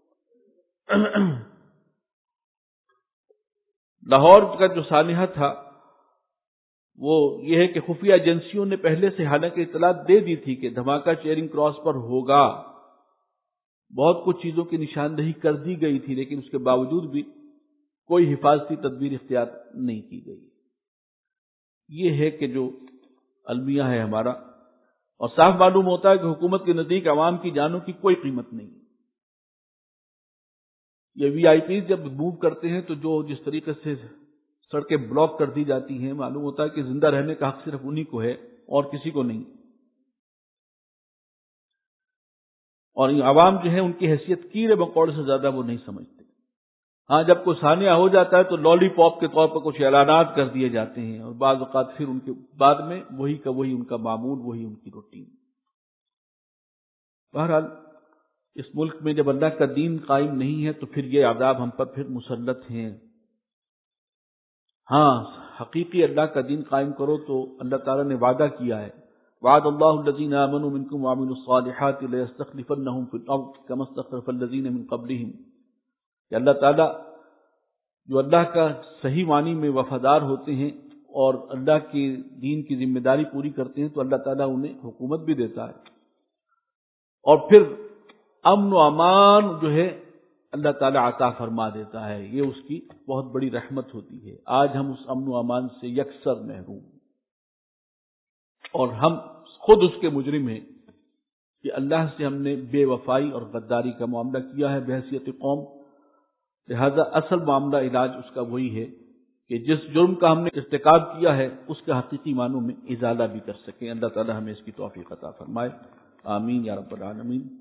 لاہور کا جو سانحہ تھا وہ یہ ہے کہ خفیہ ایجنسیوں نے پہلے سے حالانکہ اطلاع دے دی تھی کہ دھماکہ چیرنگ کراس پر ہوگا، بہت کچھ چیزوں کی نشاندہی کر دی گئی تھی، لیکن اس کے باوجود بھی کوئی حفاظتی تدبیر اختیار نہیں کی گئی. یہ ہے کہ جو المیہ ہے ہمارا، اور صاف معلوم ہوتا ہے کہ حکومت کے نزدیک عوام کی جانوں کی کوئی قیمت نہیں. یہ وی آئی پیز جب موو کرتے ہیں تو جو جس طریقے سے سڑکیں بلاک کر دی جاتی ہیں، معلوم ہوتا ہے کہ زندہ رہنے کا حق صرف انہی کو ہے اور کسی کو نہیں. اور عوام جو ہے ان کی حیثیت کیڑے مکوڑے سے زیادہ وہ نہیں سمجھتے. ہاں جب کوئی سانحہ ہو جاتا ہے تو لالی پاپ کے طور پر کچھ اعلانات کر دیے جاتے ہیں، اور بعض اوقات پھر ان کے بعد میں وہی کا وہی ان کا معمول، وہی ان کی روٹین. بہرحال اس ملک میں جب اللہ کا دین قائم نہیں ہے تو پھر یہ عذاب ہم پر پھر مسلط ہیں. ہاں حقیقی اللہ کا دین قائم کرو تو اللہ تعالیٰ نے وعدہ کیا ہے، وعد اللہ الذین آمنوا منکم وعملوا الصالحات لیستخلفنہم فی الارض کما استخلف الذین من قبلہم، کہ اللہ تعالیٰ جو اللہ کا صحیح معنی میں وفادار ہوتے ہیں اور اللہ کے دین کی ذمہ داری پوری کرتے ہیں تو اللہ تعالیٰ انہیں حکومت بھی دیتا ہے، اور پھر امن و امان جو ہے اللہ تعالیٰ عطا فرما دیتا ہے. یہ اس کی بہت بڑی رحمت ہوتی ہے. آج ہم اس امن و امان سے یکسر محروم ہیں، اور ہم خود اس کے مجرم ہیں کہ اللہ سے ہم نے بے وفائی اور غداری کا معاملہ کیا ہے بحیثیت قوم. لہذا اصل معاملہ علاج اس کا وہی ہے کہ جس جرم کا ہم نے ارتکاب کیا ہے اس کا حقیقی معنوں میں ازالہ بھی کر سکیں. اللہ تعالیٰ ہمیں اس کی توفیق عطا فرمائے. آمین یا رب العالمین.